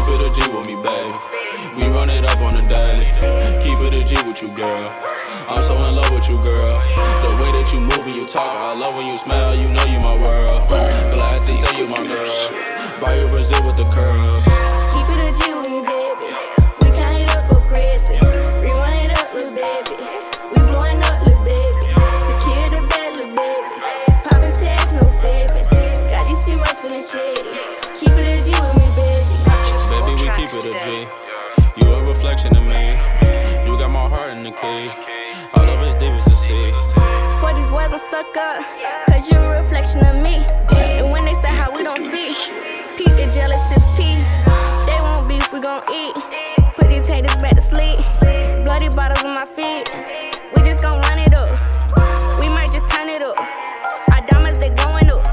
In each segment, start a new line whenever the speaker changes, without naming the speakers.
Keep it a G with me, baby. We run it up on the daily. Keep it a G with you, girl. I'm so in love with you, girl. The way that you move and you talk, I love when you smile, you know you my world. Glad to say you my girl. Buy you Brazil with the curls.
Keep it a G with me, baby. We count it up, go crazy. Rerun it up, little baby. We blowing up, little baby. Secure the bed, little baby. Poppin' tags, no savings. Got these females feeling shady. Keep it a G with me, baby.
Baby, we keep it a G. You a reflection of me. You got my heart in the key. All of us deep as the sea.
For these boys, I'm stuck up, cause you're a reflection of me. And when they say how we don't speak, Pete the jealous sips tea. They won't beef, we gon' eat. Put these haters back to sleep. Bloody bottles on my feet. We just gon' run it up. We might just turn it up. Our diamonds, they going up.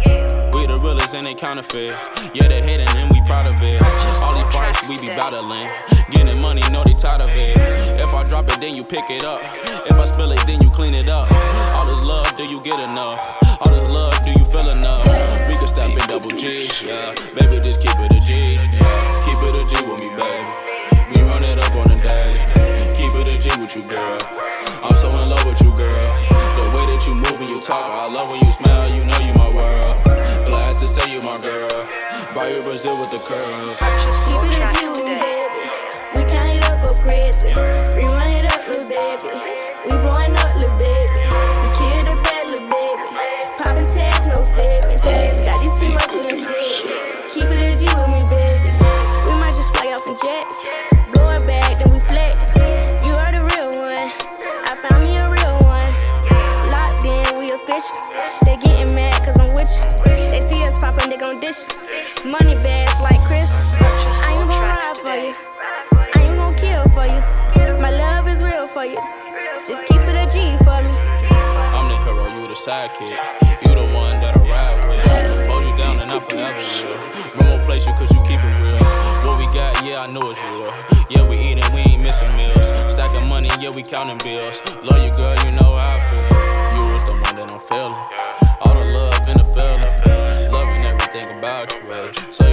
We the realest and they counterfeit. Yeah, they hating and we proud of it. All these fights we be battling. Getting money, know they tired of it. If I drop it, then you pick it up. If I spill it, then you clean it up. All this love, do you get enough? All this love, do you feel enough? We can step in double G, yeah. Baby, just keep it a G, yeah. Keep it a G with me, baby. We run it up on the daily. Keep it a G with you, girl. I'm so in love with you, girl. The way that you move and you talk, I love when you smile, you know you my world. Glad to say you my girl. Buy you Brazil with the curls.
Keep it a G with me, baby. We count it up, go crazy. Rerun it up, little baby. We blowing up, little baby. Secure the bed, little baby. Poppin' tags, no savings. Got these females feeling shady. Keep it a G with me, baby. We might just fly off in jets. Blow it back, then we flex. You are the real one. I found me a real one. Locked in, we official. They getting mad cause I'm with you. They see us poppin', they gon' dish it. Money bags like Christmas. I ain't gon' ride for you. I ain't gon' kill for you. My love is real for you. Just keep it a G for me.
I'm the hero, you the sidekick. You the one that I ride with. Hold you down and I forever will. We won't place you cause you keep it real. What we got, yeah, I know it's real. Yeah, we eatin', we ain't missing meals. Stacking money, yeah, we counting bills. Love you, girl, you know how I feel. You was the one that I'm feeling. All the love and the feeling. Loving everything about you, eh? So